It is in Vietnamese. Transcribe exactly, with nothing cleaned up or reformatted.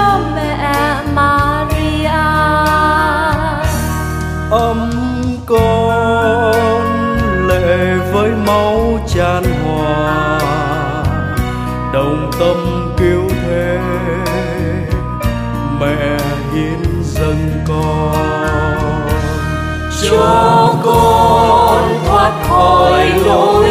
mẹ Maria. Ấm con lệ với máu chan hòa, đồng tâm kêu thế mẹ hiến dâng con. Cho con thoát khỏi nỗi